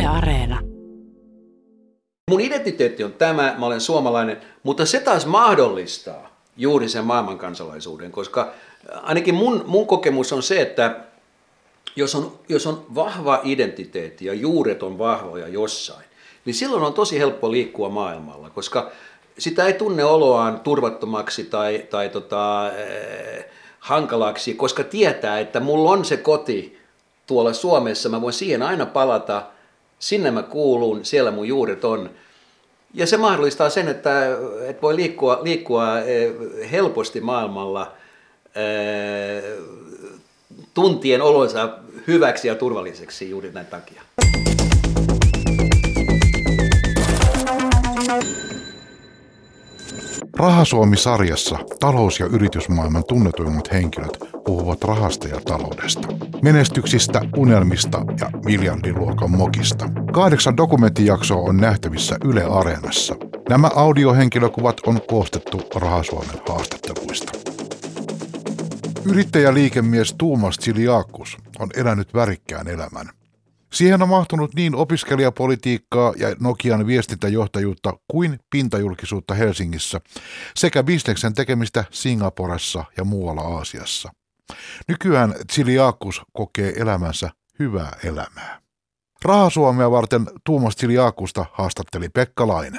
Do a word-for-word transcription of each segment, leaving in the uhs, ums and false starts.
Areena. Mun identiteetti on tämä, mä olen suomalainen, mutta se taas mahdollistaa juuri sen maailmankansalaisuuden, koska ainakin mun, mun kokemus on se, että jos on, jos on vahva identiteetti ja juuret on vahvoja jossain, niin silloin on tosi helppo liikkua maailmalla, koska sitä ei tunne oloaan turvattomaksi tai, tai tota, äh, hankalaksi, koska tietää, että mulla on se koti tuolla Suomessa, mä voin siihen aina palata, sinne mä kuulun, siellä mun juuret on. Ja se mahdollistaa sen, että, että voi liikkua, liikkua helposti maailmalla äh, tuntien olonsa hyväksi ja turvalliseksi juuri näin takia. Rahasuomi-sarjassa talous- ja yritysmaailman tunnetuimmat henkilöt puhuvat rahasta ja taloudesta. Menestyksistä, unelmista ja miljardiluokan mokista. Kahdeksan dokumenttijaksoa on nähtävissä Yle Areenassa. Nämä audiohenkilökuvat on koostettu Rahasuomen haastatteluista. Yrittäjäliikemies Tuomas Tsiliakus on elänyt värikkään elämän. Siihen on mahtunut niin opiskelijapolitiikkaa ja Nokian viestintäjohtajuutta kuin pintajulkisuutta Helsingissä sekä bisneksen tekemistä Singaporessa ja muualla Aasiassa. Nykyään Tsiliakus kokee elämänsä hyvää elämää. Rahasuomea varten Tuomas Tsiliakusta haastatteli Pekka Laine.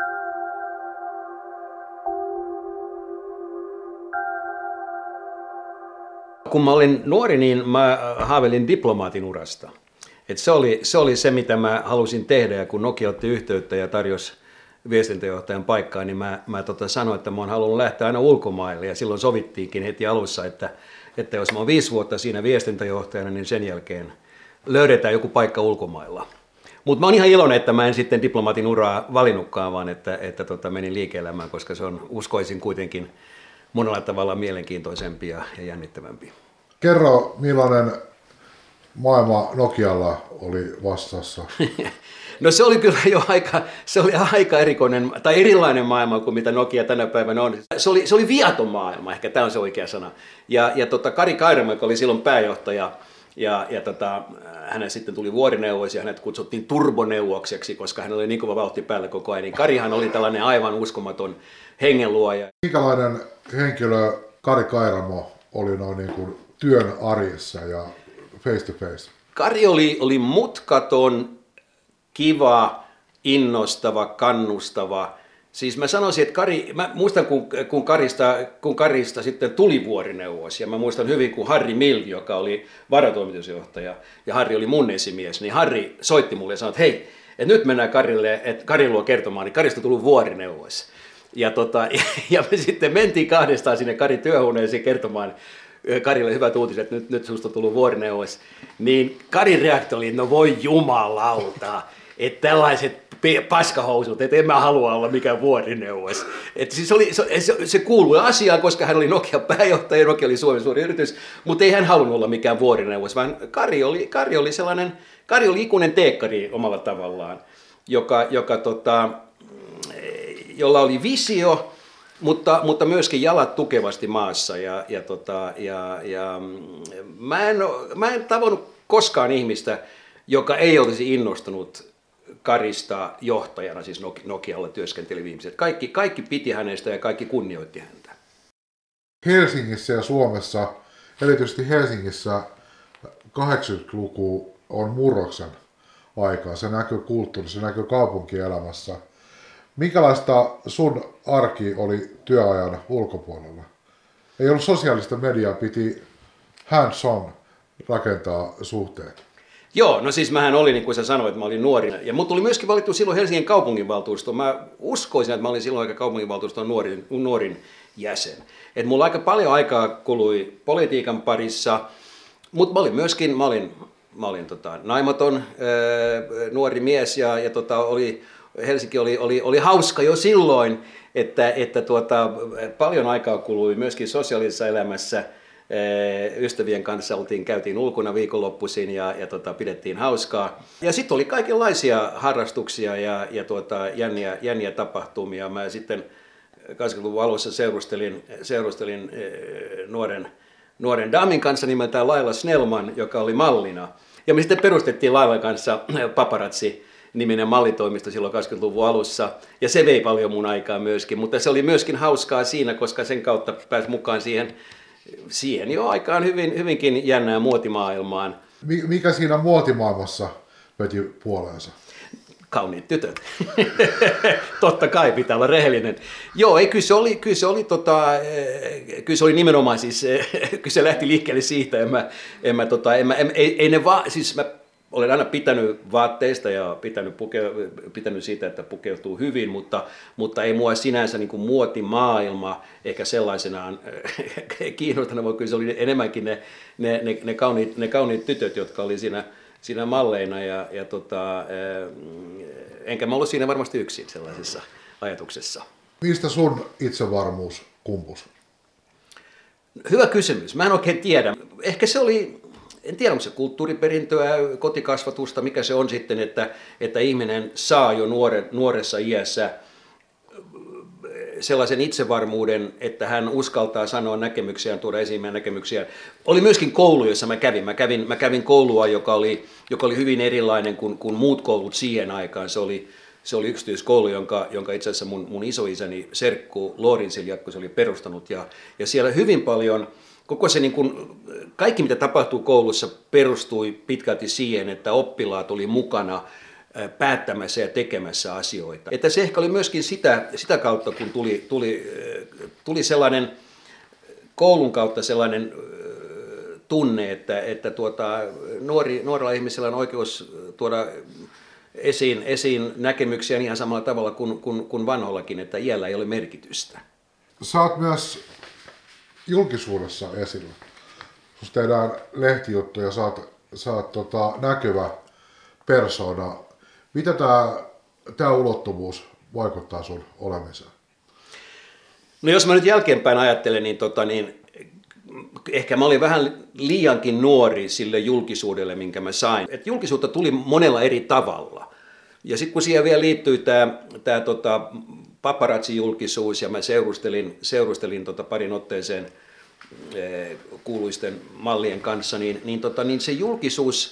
Kun mä olin nuori, niin mä haaveilin diplomaatin urasta. Et se, oli, se oli se, mitä mä halusin tehdä, ja kun Nokia otti yhteyttä ja tarjosi viestintäjohtajan paikkaa, niin mä, mä tota sanoin, että mä oon halunnut lähteä aina ulkomaille, ja silloin sovittiinkin heti alussa, että, että jos mä oon viisi vuotta siinä viestintäjohtajana, niin sen jälkeen löydetään joku paikka ulkomailla. Mutta mä oon ihan iloinen, että mä en sitten diplomaatin uraa valinnutkaan, vaan että, että tota menin liike-elämään, koska se on, uskoisin kuitenkin, monella tavalla mielenkiintoisempi ja jännittävämpi. Kerro, millainen maailma Nokialla oli vastassa? No se oli kyllä jo aika, se oli aika erikoinen tai erilainen maailma kuin mitä Nokia tänä päivänä on. Se oli, se oli viaton maailma, ehkä tämä on se oikea sana. Ja, ja tota, Kari Kairamo, joka oli silloin pääjohtaja, ja, ja tota, hänen sitten tuli vuorineuvos ja hänet kutsuttiin turboneuvokseksi, koska hän oli niin kova vauhti päällä koko ajan. Niin Karihan oli tällainen aivan uskomaton hengenluoja. Minkälainen henkilö Kari Kairamo oli noin niin kuin työn arjessa ja face to face? Kari oli, oli mutkaton, kiva, innostava, kannustava. Siis mä sanoisin, että Kari, mä muistan kun, kun, Karista, kun Karista sitten tuli vuorineuvos, ja mä muistan hyvin, kun Harri Milk, joka oli varatoimitusjohtaja, ja Harri oli mun esimies, niin Harri soitti mulle ja sanoi, että hei, että nyt mennään Karille, että Kari luo kertomaan, niin Karista tuli vuorineuvos. Ja, tota, ja, ja me sitten mentiin kahdestaan sinne Karin työhuoneeseen kertomaan Karille hyvät uutiset, että nyt, nyt susta on tullut vuorineuvos. Niin Karin reaktio oli, no voi jumalauta, että tällaiset paskahousut, että en mä halua olla mikään vuorineuvos. Että siis oli, se, se, se kuului asiaan, koska hän oli Nokian pääjohtaja, Nokia oli Suomen suuri yritys, mutta ei hän halunnut olla mikään vuorineuvos, vaan Kari oli, Kari oli sellainen, Kari oli ikuinen teekkari omalla tavallaan, joka, joka tota, jolla oli visio, mutta, mutta myöskin jalat tukevasti maassa. Ja, ja, tota, ja, ja mä, en, mä en tavannut koskaan ihmistä, joka ei olisi innostunut Karista johtajana, siis Nokialla työskenteli viimeiset. Kaikki, kaikki piti hänestä ja kaikki kunnioitti häntä. Helsingissä ja Suomessa, erityisesti Helsingissä, kahdeksankymmentäluku on murroksen aikaa. Se näkyy kulttuurissa, se näkyy kaupunkielämässä. Minkälaista sun arki oli työajan ulkopuolella? Ei ollut sosiaalista mediaa, piti hands-on rakentaa suhteet. Joo, no siis mähän olin, niin kuin sä sanoit, mä olin nuori. Ja mut tuli myöskin valittu silloin Helsingin kaupunginvaltuustoon. Mä uskoisin, että mä olin silloin aika kaupunginvaltuuston nuorin, nuorin jäsen. Et mulla aika paljon aikaa kului politiikan parissa, mutta mä olin myöskin, mä olin, mä olin tota, naimaton ää, nuori mies ja, ja tota, oli, Helsinki oli, oli, oli hauska jo silloin, että, että tuota, paljon aikaa kului myöskin sosiaalisessa elämässä. Ystävien kanssa oltiin, käytiin ulkona viikonloppuisin ja, ja tota, pidettiin hauskaa. Ja sitten oli kaikenlaisia harrastuksia ja, ja tuota, jänniä, jänniä tapahtumia. Mä sitten kahdeksankymmentäluvun alussa seurustelin, seurustelin eh, nuoren, nuoren damin kanssa nimeltään Laila Snellman, joka oli mallina. Ja me sitten perustettiin Lailan kanssa Paparazzi-niminen mallitoimisto silloin kaksikymmentäluvun alussa. Ja se vei paljon mun aikaa myöskin, mutta se oli myöskin hauskaa siinä, koska sen kautta pääsi mukaan siihen, siihen jo aikaan hyvin, hyvinkin jännään muotimaailmaan. Mikä siinä muotimaailmassa veti puoleensa? Kauniit tytöt. Totta kai, pitää olla rehellinen. Joo, ei, kyllä se oli, kyllä se oli, tota, kyllä se oli nimenomaan, siis, kyllä se lähti liikkeelle siitä, en mä, en mä, tota, en mä, en, ei, ei ne vaan, siis mä olen aina pitänyt vaatteista ja pitänyt, puke, pitänyt siitä, että pukeutuu hyvin, mutta, mutta ei mua sinänsä niin kuin muotimaailma ehkä sellaisenaan kiinnostanut, vaan kyllä se oli enemmänkin ne, ne, ne, ne, kauniit, ne kauniit tytöt, jotka oli siinä, siinä malleina, ja, ja tota, enkä mä ollut siinä varmasti yksin sellaisessa ajatuksessa. Mistä sun itsevarmuus kumpus? Hyvä kysymys. Mä en oikein tiedä. Ehkä se oli, en tiedä onko se kulttuuriperintöä, kotikasvatusta, mikä se on sitten, että, että ihminen saa jo nuore, nuoressa iässä sellaisen itsevarmuuden, että hän uskaltaa sanoa näkemyksiään, tuoda esiin meidän näkemyksiään. Oli myöskin koulu, jossa mä kävin. Mä kävin, mä kävin koulua, joka oli, joka oli hyvin erilainen kuin, kuin muut koulut siihen aikaan. Se oli, se oli yksityiskoulu, jonka, jonka itse asiassa mun, mun isoisäni Serkku Loorinsiljakko se oli perustanut. Ja, ja siellä hyvin paljon, koko se niin kuin, kaikki mitä tapahtui koulussa perustui pitkälti siihen, että oppilaat oli mukana päättämässä ja tekemässä asioita. Että se ehkä oli myöskin sitä, sitä kautta, kun tuli, tuli, tuli sellainen koulun kautta sellainen tunne, että, että tuota, nuori, nuorella ihmisellä on oikeus tuoda esiin, esiin näkemyksiä ihan samalla tavalla kuin, kuin, kuin vanhollakin, että iällä ei ole merkitystä. Sä oot myös julkisuudessa esillä. Susta tehdään lehtijuttuja, sä oot, sä oot tota, näkyvä persona. Mitä tämä, tämä ulottuvuus vaikuttaa sun olemiseen? No jos mä nyt jälkeenpäin ajattelen, niin, tota, niin ehkä mä olin vähän liiankin nuori sille julkisuudelle, minkä mä sain. Et julkisuutta tuli monella eri tavalla. Ja sitten kun siihen vielä liittyy tämä, tämä tota, paparazzi-julkisuus, ja mä seurustelin, seurustelin tota parin otteeseen eh, kuuluisten mallien kanssa, niin, niin, tota, niin se julkisuus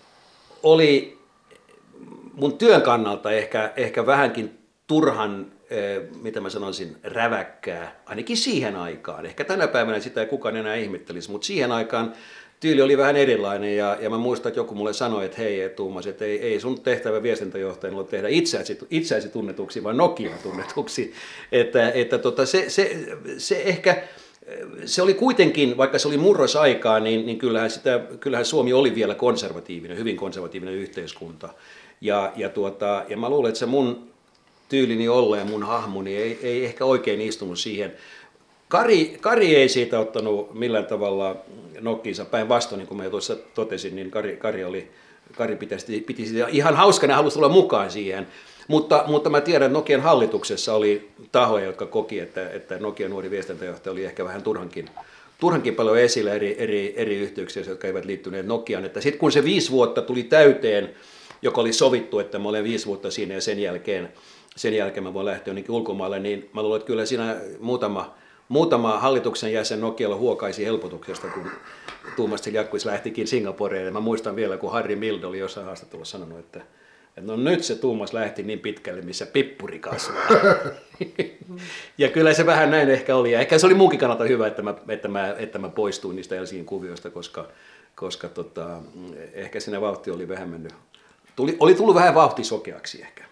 oli mun työn kannalta ehkä, ehkä vähänkin turhan, eh, mitä mä sanoisin, räväkkää, ainakin siihen aikaan. Ehkä tänä päivänä sitä ei kukaan enää ihmettelisi, mutta siihen aikaan tyyli oli vähän erilainen, ja, ja mä muistan, että joku mulle sanoi, että hei Tuomas, että ei, ei sun tehtävä viestintäjohtajana ole tehdä itseäsi, itseäsi tunnetuksi, vaan Nokia tunnetuksi. Että, että tota, se, se, se ehkä, se oli kuitenkin, vaikka se oli murrosaikaa, niin, niin kyllähän, sitä, kyllähän Suomi oli vielä konservatiivinen, hyvin konservatiivinen yhteiskunta. Ja, ja, tuota, ja mä luulen, että se mun tyylini olla ja mun hahmoni ei, ei ehkä oikein istunut siihen. Kari, Kari ei siitä ottanut millään tavalla nokkiinsa päinvastoin, niin kuin mä jo tuossa totesin, niin Kari, Kari, oli, Kari piti, piti sitä ihan hauskana ja halusi tulla mukaan siihen. Mutta, mutta mä tiedän, että Nokian hallituksessa oli tahoja, jotka koki, että, että Nokian nuori viestintäjohtaja oli ehkä vähän turhankin, turhankin paljon esillä eri, eri, eri yhteyksissä, jotka eivät liittyneet Nokiaan. Sitten kun se viisi vuotta tuli täyteen, joka oli sovittu, että mä olen viisi vuotta siinä ja sen jälkeen, sen jälkeen mä voin lähteä jonnekin ulkomaille, niin mä luulen, että kyllä siinä muutama, muutama hallituksen jäsen Nokialla huokaisi helpotuksesta, kun Tuomas Siljakkuis lähtikin Singaporeen. Ja mä muistan vielä, kun Harry Mild oli jossain haastattelussa sanonut, että, että no nyt se Tuomas lähti niin pitkälle, missä pippuri kasvaa. Ja kyllä se vähän näin ehkä oli. Ja ehkä se oli munkin kannalta hyvä, että mä, että mä, että mä poistuin niistä Helsingin kuvioista, koska, koska tota, ehkä siinä vauhti oli vähän mennyt. Tuli, oli tullut vähän vauhti sokeaksi ehkä.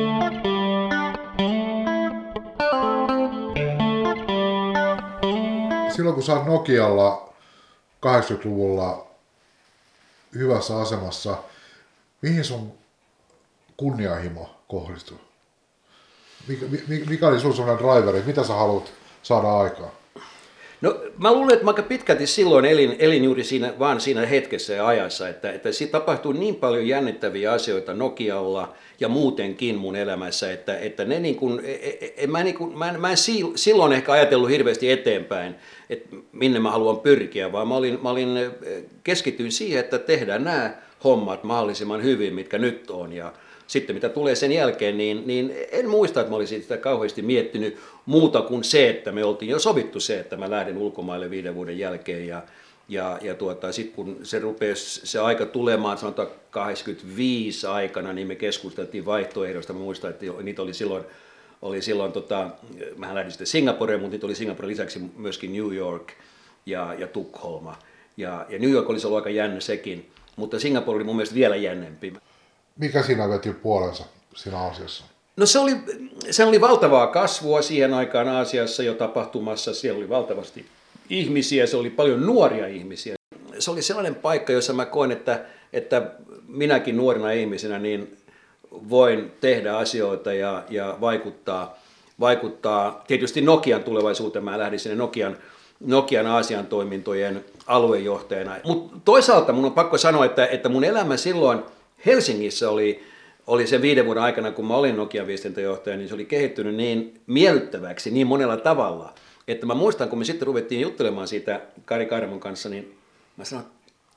Silloin kun sä oot Nokialla kahdeksankymmentäluvulla hyvässä asemassa, mihin sun kunnianhimo kohdistui? Mikä, mikä oli sun sellainen driveri? Mitä sä haluat saada aikaan? No mä luulen, että mä aika pitkälti silloin elin, elin juuri siinä, vaan siinä hetkessä ja ajassa, että, että siitä tapahtui niin paljon jännittäviä asioita Nokialla ja muutenkin mun elämässä, että, että ne niin kuin, en, mä, niin kuin, mä, en, mä en silloin ehkä ajatellut hirveästi eteenpäin, että minne mä haluan pyrkiä, vaan mä olin, mä olin keskityin siihen, että tehdään nämä hommat mahdollisimman hyvin, mitkä nyt on. Ja sitten mitä tulee sen jälkeen, niin, niin en muista, että mä olisin sitä kauheasti miettinyt muuta kuin se, että me oltiin jo sovittu se, että mä lähden ulkomaille viiden vuoden jälkeen ja, Ja, ja tuota, sitten kun se rupesi se aika tulemaan, sanotaan kahdeksankymmentäviisi aikana, niin me keskusteltiin vaihtoehdosta. Mä muistan, että niitä oli silloin, oli silloin tota, mähän lähdin sitten Singaporeen, mutta niitä oli Singaporen lisäksi myöskin New York ja, ja Tukholma. Ja, ja New York olisi ollut aika jännä sekin, mutta Singapore oli mun mielestä vielä jännempi. Mikä siinä veti puolensa siinä asiassa? No se oli, se oli valtavaa kasvua siihen aikaan Aasiassa jo tapahtumassa, siellä oli valtavasti ihmisiä, se oli paljon nuoria ihmisiä. Se oli sellainen paikka, jossa mä koen, että, että minäkin nuorena ihmisenä niin voin tehdä asioita ja, ja vaikuttaa, vaikuttaa tietysti Nokian tulevaisuuteen. Mä lähdin sinne Nokian, Nokian Aasian toimintojen aluejohtajana. Mutta toisaalta mun on pakko sanoa, että, että mun elämä silloin Helsingissä oli, oli sen viiden vuoden aikana, kun mä olin Nokian viestintäjohtaja, niin se oli kehittynyt niin miellyttäväksi niin monella tavalla. Että mä muistan, kun me sitten ruvettiin juttelemaan siitä Kari Kaaremon kanssa, niin mä sanoin,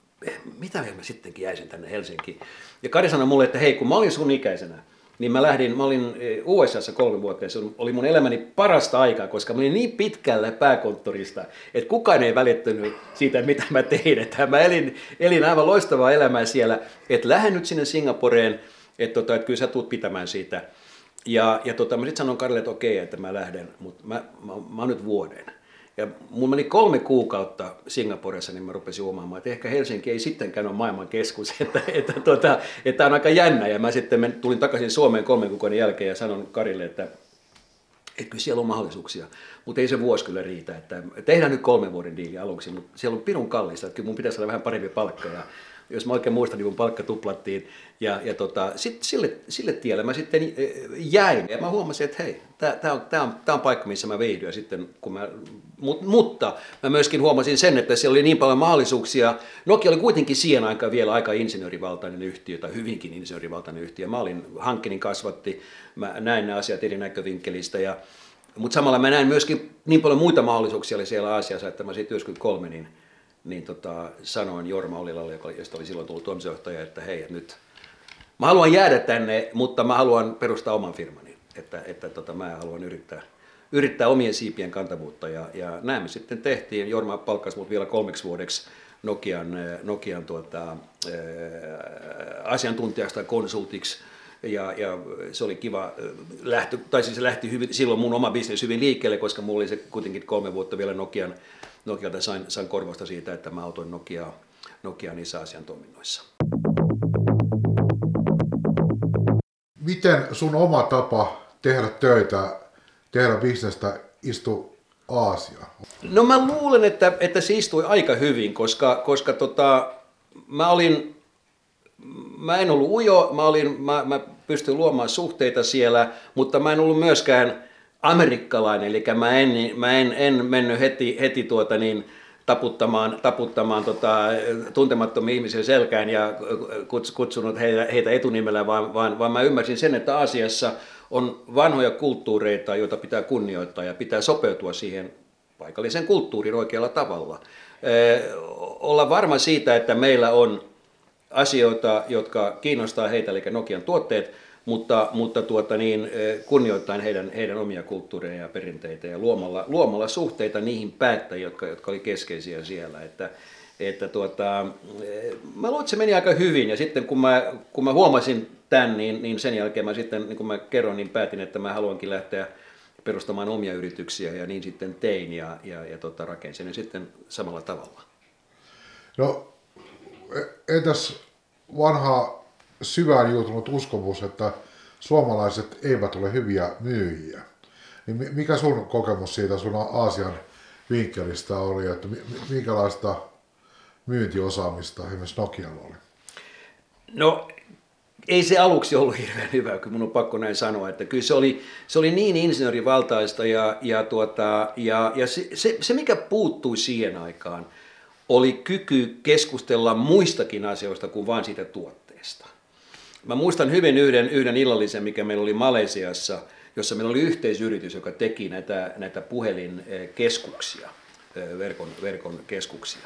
mitä mä sittenkin jäisin tänne Helsinkiin. Ja Kari sanoi mulle, että hei, kun mä olin sun ikäisenä, niin mä lähdin, mä olin U S A:ssa kolme vuotta ja se oli mun elämäni parasta aikaa, koska mä olin niin pitkällä pääkonttorista, että kukaan ei välittänyt siitä, mitä mä tein. Että mä elin, elin aivan loistavaa elämää siellä, että lähden nyt sinne Singaporeen, että, tota, että kyllä sä tulet pitämään siitä. Ja, ja tota, mä sitten sanoin Karille, että okei, että mä lähden, mutta mä, mä, mä oon nyt vuoden. Ja mulla meni kolme kuukautta Singaporessa, niin mä rupesin huomaamaan, että ehkä Helsinki ei sittenkään ole maailman keskus, että, että, että, että on aika jännä. Ja mä sitten tulin takaisin Suomeen kolmen kuukauden jälkeen ja sanon Karille, että, että kyllä siellä on mahdollisuuksia, mutta ei se vuosi kyllä riitä. Että tehdään nyt kolmen vuoden diili aluksi, mutta siellä on pirun kallista, että kyllä mun pitäisi saada vähän parempi palkka. Ja jos mä oikein muistan, niin mun palkka tuplattiin. Ja, ja tota, sit sille, sille tielle mä sitten jäin. Ja mä huomasin, että hei, tää on, tää on, tää on paikka, missä mä viihdyin. Sitten, kun mä, mut, mutta mä myöskin huomasin sen, että siellä oli niin paljon mahdollisuuksia. Nokia oli kuitenkin siihen aikaan vielä aika insinöörivaltainen yhtiö, tai hyvinkin insinöörivaltainen yhtiö. Mä olin, hankkinin kasvatti, mä näin nämä asiat eri näkövinkkelistä. Ja, mutta samalla mä näin myöskin niin paljon muita mahdollisuuksia oli siellä Aasiassa, että mä sitten yhdeksänkymmentäkolme niin niin tota, sanoin Jorma Ollilalle, josta oli silloin tullut toimitusjohtaja, että hei, nyt mä haluan jäädä tänne, mutta mä haluan perustaa oman firmani, että, että tota, mä haluan yrittää, yrittää omien siipien kantavuutta ja, ja näin me sitten tehtiin. Jorma palkkasi mut vielä kolmeksi vuodeksi Nokian, Nokian tuota, ää, asiantuntijaksi tai konsultiksi. Ja, ja se oli kiva lähtö, tai siis se lähti hyvin, silloin mun oma bisnes hyvin liikkeelle, koska mulla oli se kuitenkin kolme vuotta vielä Nokian, Nokialta sain, sain korvausta siitä, että mä autoin Nokiaa, Nokiaa niissä Aasian toiminnoissa. Miten sun oma tapa tehdä töitä, tehdä bisnestä istuu Aasiaan? No mä luulen, että, että se istui aika hyvin, koska, koska tota, mä olin, mä en ollut ujo, mä, olin, mä, mä pystyin luomaan suhteita siellä, mutta mä en ollut myöskään amerikkalainen, eli mä en, mä en, en mennyt heti, heti tuota niin, taputtamaan, taputtamaan tota, tuntemattomia ihmisiä selkään ja kutsunut heitä, heitä etunimellä, vaan, vaan, vaan mä ymmärsin sen, että Aasiassa on vanhoja kulttuureita, joita pitää kunnioittaa ja pitää sopeutua siihen paikallisen kulttuurin oikealla tavalla. Ee, olla varma siitä, että meillä on asioita, jotka kiinnostaa heitä, eli Nokian tuotteet, mutta, mutta tuota niin, kunnioittaen heidän, heidän omia kulttuureja ja perinteitä ja luomalla, luomalla suhteita niihin päättäjiin, jotka, jotka oli keskeisiä siellä. Että, että tuota, mä luulen, että se meni aika hyvin ja sitten kun mä, kun mä huomasin tämän, niin, niin sen jälkeen mä sitten, niin kuin mä kerron, niin päätin, että mä haluankin lähteä perustamaan omia yrityksiä ja niin sitten tein ja, ja, ja tota, rakensin ne sitten samalla tavalla. No entäs vanha syvään juutunut uskomus, että suomalaiset eivät ole hyviä myyjiä. Niin mikä sun kokemus siitä sun Aasian vinkkelistä oli, että minkälaista myyntiosaamista esimerkiksi Nokialla oli? No ei se aluksi ollut hirveän hyvä, kun mun on pakko näin sanoa, että kyllä se oli, se oli niin insinöörivaltaista ja, ja, tuota, ja, ja se, se, se mikä puuttui siihen aikaan oli kyky keskustella muistakin asioista kuin vain siitä tuotteesta. Mä muistan hyvin yhden, yhden illallisen, mikä meillä oli Malesiassa, jossa meillä oli yhteisyritys, joka teki näitä, näitä puhelinkeskuksia, verkon, verkon keskuksia.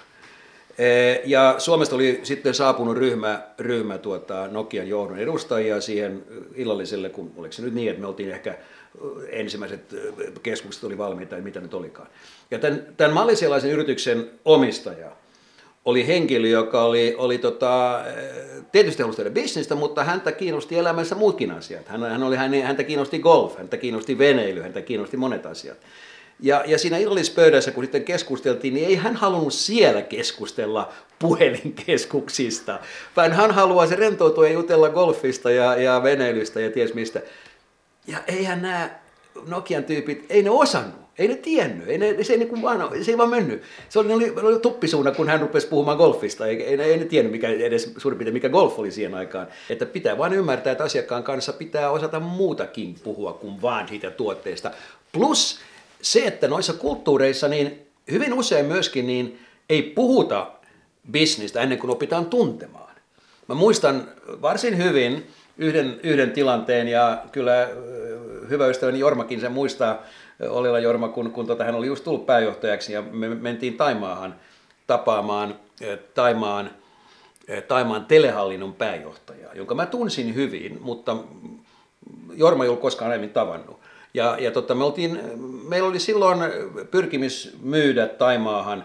Ja Suomesta oli sitten saapunut ryhmä, ryhmä tuota Nokian johdon edustajia siihen illalliselle, kun oliko se nyt niin, että me oltiin ehkä ensimmäiset keskukset oli valmiita ja mitä nyt olikaan. Ja tämän, tämän malesialaisen yrityksen omistaja oli henkilö, joka oli, oli tota, tietysti halusi tehdä bisnestä, mutta häntä kiinnosti elämässä muutkin asiat. Hän, hän oli, häntä kiinnosti golf, häntä kiinnosti veneily, häntä kiinnosti monet asiat. Ja, ja siinä illallispöydässä, kun sitten keskusteltiin, niin ei hän halunnut siellä keskustella puhelinkeskuksista, vaan hän haluaisi rentoutua ja jutella golfista ja, ja veneilystä ja ties mistä. Ja eihän nämä Nokian tyypit, ei ne osannut, ei ne tiennyt, ei ne, se, ei niin vaan, se ei vaan mennyt. Se oli, oli, oli tuppisuuna, kun hän rupesi puhumaan golfista, ei, ei, ei ne tiennyt mikä, edes suurin piirtein, mikä golf oli siihen aikaan. Että pitää vaan ymmärtää, että asiakkaan kanssa pitää osata muutakin puhua kuin vaan siitä tuotteesta. Plus se, että noissa kulttuureissa niin hyvin usein myöskin niin ei puhuta bisnistä ennen kuin opitaan tuntemaan. Mä muistan varsin hyvin yhden, yhden tilanteen ja kyllä hyvä ystäväni Jormakin sen muistaa, Olila Jorma, kun, kun tota, hän oli just tullut pääjohtajaksi ja me mentiin Taimaahan tapaamaan Taimaan, Taimaan telehallinnon pääjohtajaa, jonka mä tunsin hyvin, mutta Jorma ei ollut koskaan aiemmin tavannut. Ja, ja tota, me oltiin, meillä oli silloin pyrkimys myydä Taimaahan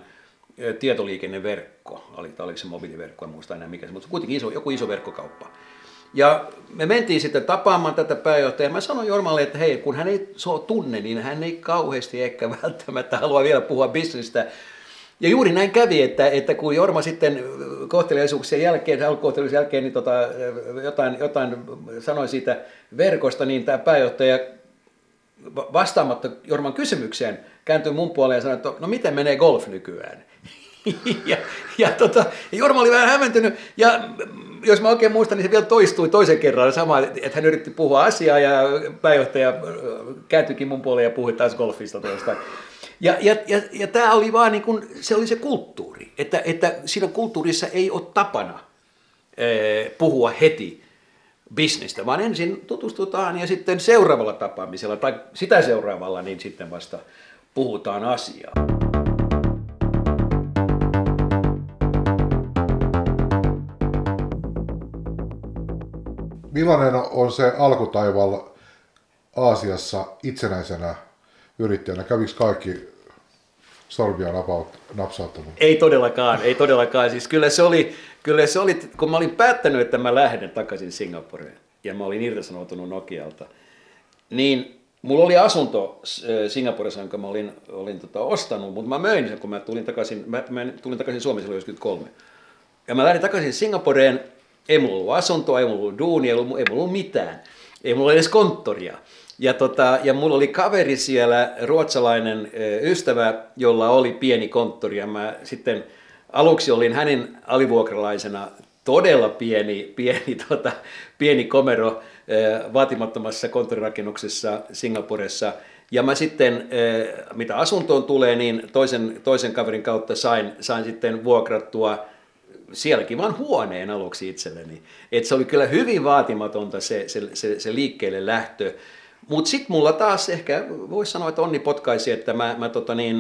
tietoliikenneverkko, oli, oliko se mobiiliverkko, en muista enää mikä se, mutta kuitenkin iso, joku iso verkkokauppa. Ja me mentiin sitten tapaamaan tätä pääjohtajaa. Mä sanoin Jormalle, että hei, kun hän ei so tunne, niin hän ei kauheasti ehkä välttämättä halua vielä puhua bisnestä. Ja juuri näin kävi, että, että kun Jorma sitten kohteliaisuuksien jälkeen, alkukohteliaisuuksien jälkeen niin tota, jotain, jotain sanoi siitä verkosta, niin tämä pääjohtaja vastaamatta Jorman kysymykseen kääntyi mun puoleen ja sanoi, että no miten menee golf nykyään? ja, ja tota, Jorma oli vähän hämmentynyt ja jos mä oikein muistan, niin se vielä toistui toisen kerran sama, että hän yritti puhua asiaa ja pääjohtaja kääntyikin mun puoleen ja puhui taas golfista toista. Ja, ja, ja, ja tämä oli vaan niin kuin, se oli se kulttuuri, että, että siinä kulttuurissa ei ole tapana ee, puhua heti bisnestä, vaan ensin tutustutaan ja sitten seuraavalla tapaamisella tai sitä seuraavalla niin sitten vasta puhutaan asiaa. Millainen on se alkutaival Aasiassa itsenäisenä yrittäjänä? Kävikö kaikki sormia napsauttanut? Ei todellakaan, ei todellakaan. Siis kyllä se oli, kyllä se oli, kun mä olin päättänyt, että mä lähden takaisin Singaporeen ja mä olin irtisanoutunut Nokialta, niin mulla oli asunto Singaporessa, jonka mä olin, olin tota, ostanut, mutta mä möin sen, kun mä tulin takaisin, mä, mä tulin takaisin Suomeen silloin yhdeksänkymmentäkolme. Ja mä lähdin takaisin Singaporeen. Ei mulla ollut asuntoa, ei mulla ollut duunia, ei mulla, ei mulla ollut mitään. Ei mulla ollut edes konttoria. Ja, tota, ja mulla oli kaveri siellä, ruotsalainen ystävä, jolla oli pieni konttori. Ja mä sitten aluksi olin hänen alivuokralaisena todella pieni, pieni, tota, pieni komero vaatimattomassa konttorirakennuksessa Singaporessa. Ja mä sitten, mitä asuntoon tulee, niin toisen, toisen kaverin kautta sain, sain sitten vuokrattua sielläkin vaan huoneen aluksi itselleni. Et se oli kyllä hyvin vaatimatonta se, se, se, se liikkeelle lähtö. Mutta sitten mulla taas ehkä voisi sanoa, että onni potkaisi, että mä, mä tota niin,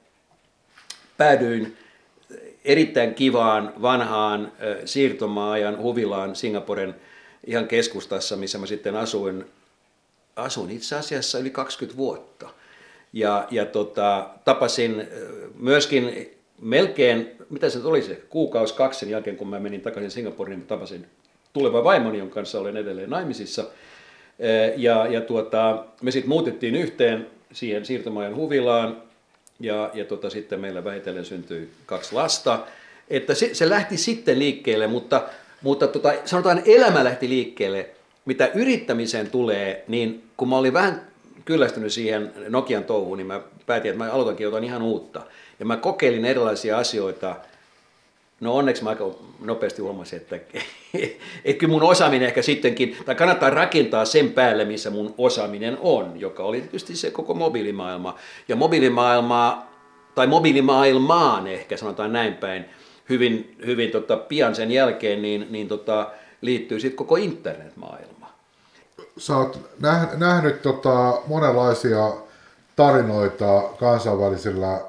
päädyin erittäin kivaan vanhaan siirtomaajan huvilaan Singaporen ihan keskustassa, missä mä sitten asuin, asuin itse asiassa yli kaksikymmentä vuotta. Ja, ja tota, tapasin myöskin melkein, mitä se oli se, kuukausi kaksi sen jälkeen, kun mä menin takaisin Singaporeen, niin tapasin tulevan vaimoni, jonka kanssa olen edelleen naimisissa. Ja, ja tuota, me sitten muutettiin yhteen siihen siirtomaajan huvilaan, ja, ja tota, sitten meillä vähitellen syntyi kaksi lasta. Että se, se lähti sitten liikkeelle, mutta, mutta tota, sanotaan elämä lähti liikkeelle. Mitä yrittämiseen tulee, niin kun mä olin vähän kyllästynyt siihen Nokian touhuun, niin mä päätin, että mä aloitankin jotain ihan uutta. Ja mä kokeilin erilaisia asioita. No onneksi mä aika nopeasti huomasin, että, että kyllä mun osaaminen ehkä sittenkin, tai kannattaa rakentaa sen päälle, missä mun osaaminen on, joka oli tietysti se koko mobiilimaailma. Ja mobiilimaailmaa, tai mobiilimaailmaan ehkä sanotaan näin päin, hyvin, hyvin tota, pian sen jälkeen, niin, niin tota, liittyy sitten koko internetmaailma. Sä oot nähnyt tota, monenlaisia tarinoita kansainvälisillä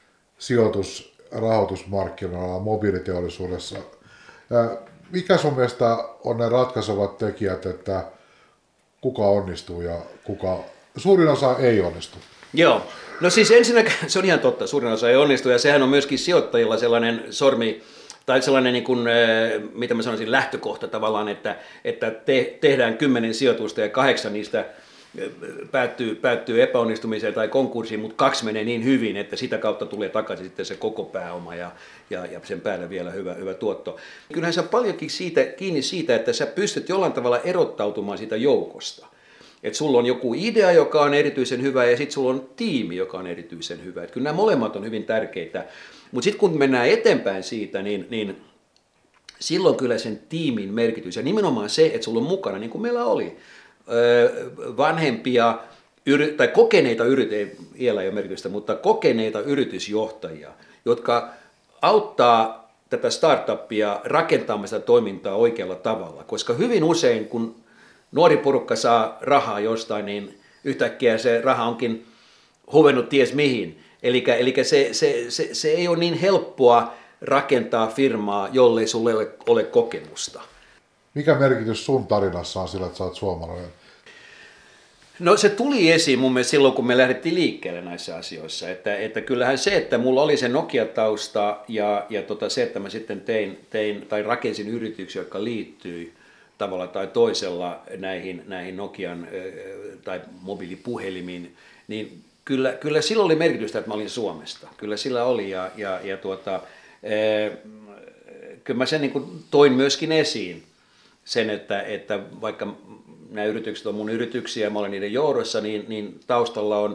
sijoitusrahoitusmarkkinoilla, mobiiliteollisuudessa. Mikä sun mielestä on ne ratkaisevat tekijät, että kuka onnistuu ja kuka suurin osa ei onnistu? Joo. No siis ensinnäkin se on ihan totta, suurin osa ei onnistu, ja sehän on myöskin sijoittajilla sellainen sormi, tai sellainen, niin kuin, mitä mä sanoisin, lähtökohta tavallaan, että, että te, tehdään kymmenen sijoitusta ja kahdeksan niistä päättyy, päättyy epäonnistumiseen tai konkurssiin, mutta kaksi menee niin hyvin, että sitä kautta tulee takaisin sitten se koko pääoma ja, ja, ja sen päälle vielä hyvä, hyvä tuotto. Kyllähän se on paljonkin siitä, kiinni siitä, että sä pystyt jollain tavalla erottautumaan siitä joukosta. Että sulla on joku idea, joka on erityisen hyvä, ja sitten sulla on tiimi, joka on erityisen hyvä. Et kyllä nämä molemmat on hyvin tärkeitä. Mutta sitten kun mennään eteenpäin siitä, niin, niin silloin kyllä sen tiimin merkitys, ja nimenomaan se, että sulla on mukana, niin kuin meillä oli, vanhempia tai kokeneita yrityksiä, iällä ei ole merkitystä, mutta kokeneita yritysjohtajia, jotka auttaa tätä startuppia rakentamaan sitä toimintaa oikealla tavalla. Koska hyvin usein, kun nuori porukka saa rahaa jostain, niin yhtäkkiä se raha onkin huvennut ties mihin. Eli, eli se, se, se, se ei ole niin helppoa rakentaa firmaa, jollei sulle ole, ole kokemusta. Mikä merkitys sun tarinassa on sillä, että sä oot suomalainen? No se tuli esiin mun mielestä silloin, kun me lähdettiin liikkeelle näissä asioissa. Että, että kyllähän se, että mulla oli se Nokia-tausta ja, ja tota se, että mä sitten tein, tein tai rakensin yrityksiä, jotka liittyi tavalla tai toisella näihin, näihin Nokian tai mobiilipuhelimiin, niin kyllä, kyllä sillä oli merkitystä, että mä olin Suomesta. Kyllä sillä oli ja, ja, ja tuota, kyllä mä sen niin kuin toin myöskin esiin sen, että, että vaikka nämä yritykset on mun yrityksiä ja mä olen niiden johdossa, niin, niin taustalla on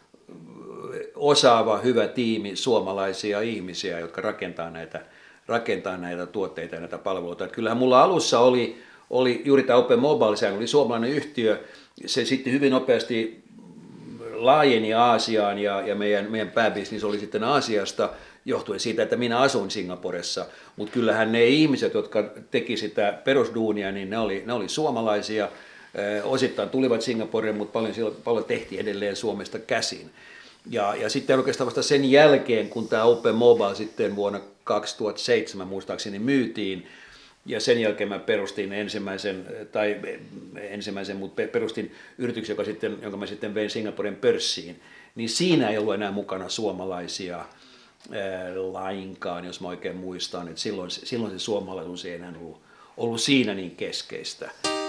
osaava, hyvä tiimi suomalaisia ihmisiä, jotka rakentaa näitä, rakentaa näitä tuotteita ja näitä palveluita. Että kyllähän mulla alussa oli, oli juuri tämä Open Mobile, sehän oli suomalainen yhtiö, se sitten hyvin nopeasti laajeni Aasiaan ja, ja meidän, meidän pääbisnis oli sitten Aasiasta, johtuen siitä, että minä asuin Singaporessa, mutta kyllähän ne ihmiset, jotka teki sitä perusduunia, niin ne oli, ne oli suomalaisia, osittain tulivat Singaporeen, mutta paljon, paljon tehtiin edelleen Suomesta käsin. Ja, ja sitten oikeastaan vasta sen jälkeen, kun tämä Open Mobile sitten vuonna kaksituhattaseitsemän muistaakseni myytiin, ja sen jälkeen mä perustin ensimmäisen, tai ensimmäisen, mutta perustin yrityksen, joka sitten, jonka mä sitten vein Singaporen pörssiin, niin siinä ei ollut enää mukana suomalaisia ää, lainkaan, jos mä oikein muistan, että silloin, silloin se suomalaisuus ei enää ollut, ollut siinä niin keskeistä.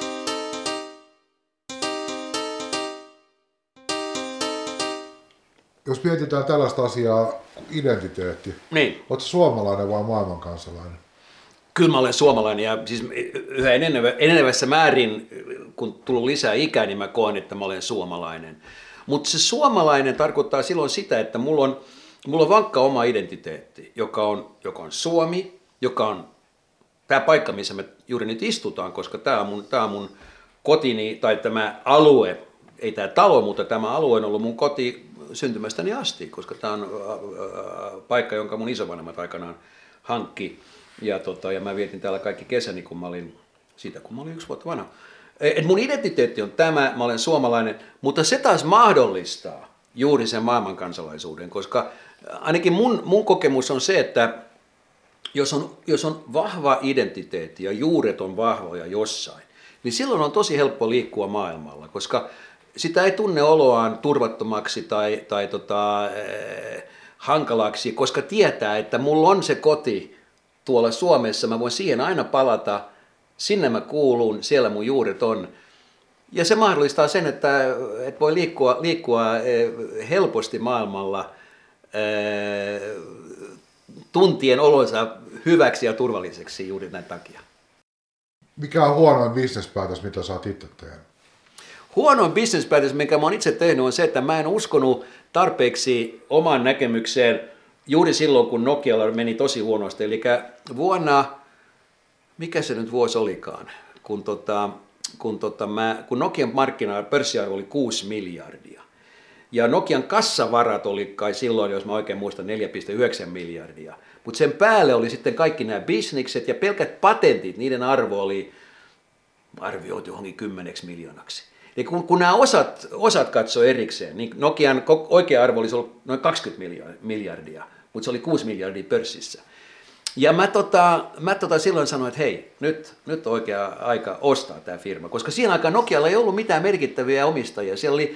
Jos mietitään tällaista asiaa, identiteetti, niin. Oletko suomalainen vai maailmankansalainen? Kyllä mä olen suomalainen ja siis yhä enenevässä määrin, kun tullut lisää ikää, niin mä koen, että mä olen suomalainen. Mutta se suomalainen tarkoittaa silloin sitä, että mulla on, mulla on vankka oma identiteetti, joka on, joka on Suomi, joka on tämä paikka, missä me juuri nyt istutaan, koska tämä on mun, tämä on mun kotini tai tämä alue, ei tämä talo, mutta tämä alue on ollut mun koti syntymästäni asti, koska tämä on paikka, jonka mun isovanhemmat aikanaan hankki. Ja, tota, ja mä vietin täällä kaikki kesäni, kun mä olin, siitä kun mä olin yksi vuotta vanha. Et mun identiteetti on tämä, mä olen suomalainen, mutta se taas mahdollistaa juuri sen maailmankansalaisuuden, koska ainakin mun, mun kokemus on se, että jos on, jos on vahva identiteetti ja juuret on vahvoja jossain, niin silloin on tosi helppo liikkua maailmalla, koska sitä ei tunne oloaan turvattomaksi tai, tai tota, eh, hankalaksi, koska tietää, että mulla on se koti tuolla Suomessa, mä voin siihen aina palata, sinne mä kuulun, siellä mun juuret on. Ja se mahdollistaa sen, että, että voi liikkua, liikkua helposti maailmalla tuntien olonsa hyväksi ja turvalliseksi juuri näin takia. Mikä on huonoin bisnespäätös, mitä sä oot itse tehnyt? Huonoin bisnespäätös, minkä mä oon itse tehnyt, on se, että mä en uskonut tarpeeksi omaan näkemykseen juuri silloin, kun Nokialla meni tosi huonosti. Eli vuonna, mikä se nyt vuosi olikaan, kun, tota, kun, tota mä, kun Nokian markkina pörssiarvo oli kuusi miljardia. Ja Nokian kassavarat oli kai silloin, jos mä oikein muistan, neljä pilkku yhdeksän miljardia. Mutta sen päälle oli sitten kaikki nämä bisnikset ja pelkät patentit, niiden arvo oli arvioitu johonkin kymmeneksi miljoonaksi. Eli kun, kun nämä osat, osat katsoi erikseen, niin Nokian oikea arvo olisi ollut noin kaksikymmentä miljardia, mutta se oli kuusi miljardia pörssissä. Ja mä, tota, mä tota silloin sanoin, että hei, nyt, nyt on oikea aika ostaa tämä firma, koska siinä aikaan Nokialla ei ollut mitään merkittäviä omistajia. Siellä oli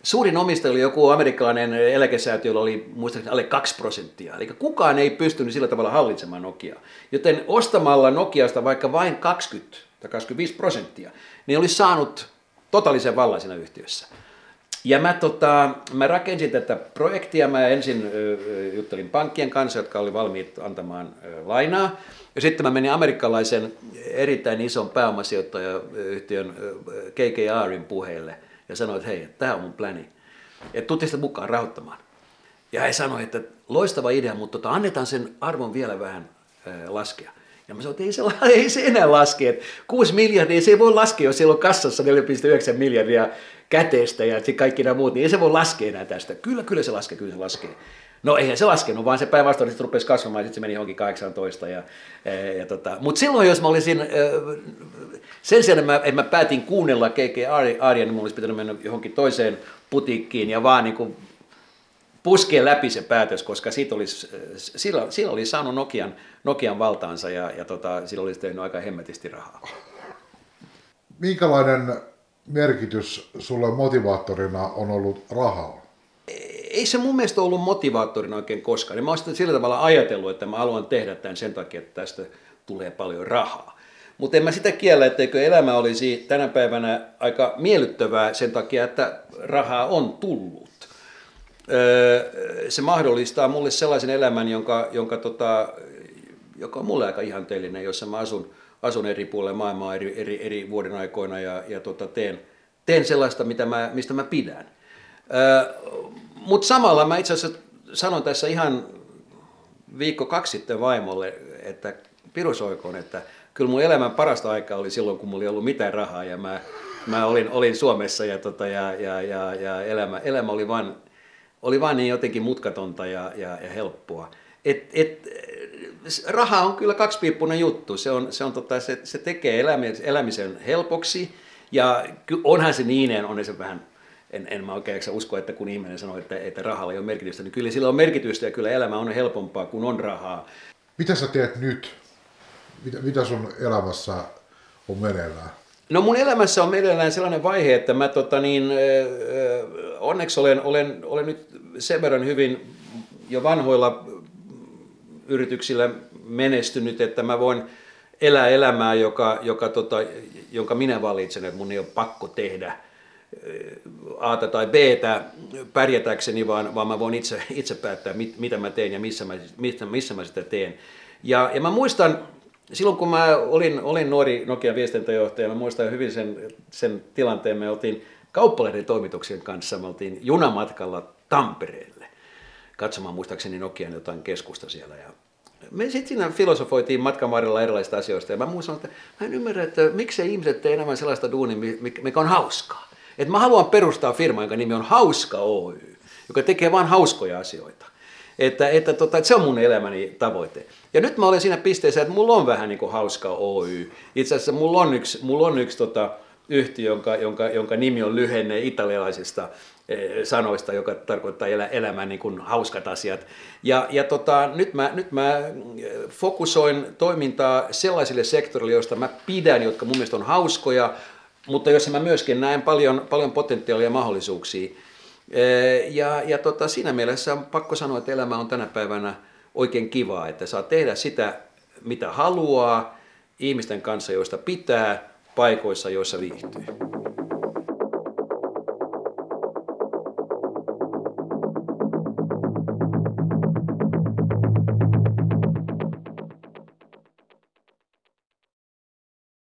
Suurin omistaja oli joku amerikkalainen eläkesäätiö, jolla oli muistaakseni alle kaksi prosenttia. Eli kukaan ei pystynyt sillä tavalla hallitsemaan Nokiaa. Joten ostamalla Nokiasta vaikka vain kaksikymmentä tai kaksikymmentäviisi prosenttia, niin olisi saanut totaalisen vallan siinä yhtiössä. Ja mä, tota, mä rakensin tätä projektia, mä ensin ö, juttelin pankkien kanssa, jotka oli valmiit antamaan ö, lainaa. Ja sitten mä menin amerikkalaisen erittäin ison pääomasijoittajayhtiön K K R:in puheille ja sanoin, että hei, tämä on mun pläni. Että tuutte sitä mukaan rahoittamaan. Ja he sanoi, että loistava idea, mutta tota, annetaan sen arvon vielä vähän ö, laskea. Ja mä sanoin, että ei se, ei se enää laske. Että kuusi miljardia, se ei voi laskea, jos siellä on kassassa neljä pilkku yhdeksän miljardia käteistä ja kaikki nämä muut, niin ei se voi laskea enää tästä. Kyllä, kyllä se laskee, kyllä se laskee. No eihän se laskenut, vaan se päinvastoin sitten rupesi kasvamaan ja sitten se meni johonkin kahdeksantoista. Ja, ja, ja tota. Mutta silloin, jos mä olisin, sen sijaan, että mä, että mä päätin kuunnella K K R:ia, niin mun olisi pitänyt mennä johonkin toiseen putiikkiin ja vaan niin kuin puskea läpi se päätös, koska siitä olisi, sillä, sillä olisi saanut Nokian, Nokian valtaansa ja, ja tota, sillä olisi tehnyt aika hemmetisti rahaa. Minkälainen merkitys sulle motivaattorina on ollut rahalla? Ei se mun mielestä ollut motivaattorina oikein koskaan. Mä olen sillä tavalla ajatellut, että mä haluan tehdä tämän sen takia, että tästä tulee paljon rahaa. Mutta en mä sitä kiellä, etteikö elämä olisi tänä päivänä aika miellyttävää sen takia, että rahaa on tullut. Se mahdollistaa mulle sellaisen elämän, jonka, jonka tota, joka on mulle aika ihanteellinen, jossa mä asun, asun eri puolilla maailmaa eri, eri, eri vuoden aikoina ja, ja tota, teen, teen sellaista, mitä mä, mistä mä pidän. Mutta samalla mä itse asiassa sanon tässä ihan viikko kaksi sitten vaimolle, että pirusoikoon, että kyllä mun elämän parasta aikaa oli silloin, kun mulla ei ollut mitään rahaa ja mä, mä olin, olin Suomessa ja, tota, ja, ja, ja, ja elämä, elämä oli vain oli vain niin jotenkin mutkatonta ja, ja, ja helppoa. Et, et, raha on kyllä kaksipiippunen juttu. Se, on, se, on, tota, se, se tekee elämisen, elämisen helpoksi ja onhan se niin, on se vähän, en, en mä oikein usko, että kun ihminen sanoo, että, että rahalla ei ole merkitystä, niin kyllä sillä on merkitystä ja kyllä elämä on helpompaa, kun on rahaa. Mitä sä teet nyt? Mitä, mitä sun elämässä on meneillään? No mun elämässä on meneillään sellainen vaihe, että mä tota niin, onneksi olen, olen, olen nyt sen verran hyvin jo vanhoilla yrityksillä menestynyt, että mä voin elää elämää, joka, joka tota, jonka minä valitsen, että mun ei ole pakko tehdä A:ta tai B:tä pärjätäkseni, vaan, vaan mä voin itse, itse päättää, mit, mitä mä teen ja missä mä, missä, missä mä sitä teen. Ja, ja mä muistan, silloin kun mä olin, olin nuori Nokian viestintäjohtaja, mä muistan hyvin sen, sen tilanteen, me oltiin Kauppalehden toimituksien kanssa, me oltiin junamatkalla Tampereelle katsomaan muistaakseni Nokian jotain keskusta siellä. Ja me sitten siinä filosofoitiin matkan varrella erilaisista asioista ja mä muistan, että mä en ymmärrä, että miksei ihmiset tee enemmän sellaista duunia, mikä on hauskaa. Että mä haluan perustaa firman, jonka nimi on Hauska Oy, joka tekee vain hauskoja asioita. Että, että, tota, että se on mun elämäni tavoite. Ja nyt mä olen siinä pisteessä, että mulla on vähän niin kuin Hauska Oy. Itse asiassa mulla on yksi, mulla on yksi tota, yhtiö, jonka, jonka, jonka nimi on lyhenne italialaisista eh, sanoista, joka tarkoittaa elä, elämän niin kuin hauskat asiat. Ja, ja tota, nyt, mä, nyt mä fokusoin toimintaa sellaisille sektorille, joista mä pidän, jotka mun mielestä on hauskoja, mutta jossa mä myöskin näen paljon, paljon potentiaalia ja mahdollisuuksia. Ja, ja tota, siinä mielessä on pakko sanoa, että elämä on tänä päivänä oikein kivaa, että saa tehdä sitä, mitä haluaa, ihmisten kanssa, joista pitää, paikoissa, joissa viihtyy.